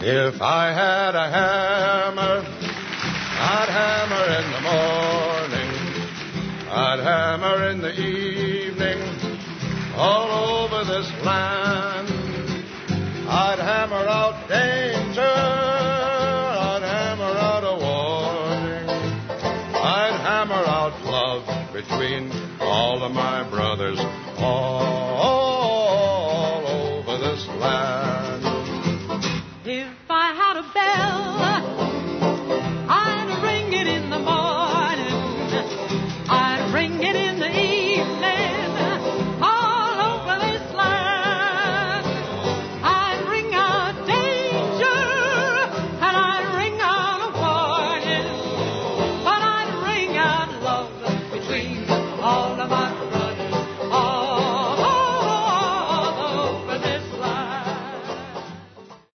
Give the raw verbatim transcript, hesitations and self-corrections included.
If I had a hammer, I'd hammer in the morning, I'd hammer in the evening, all over this land.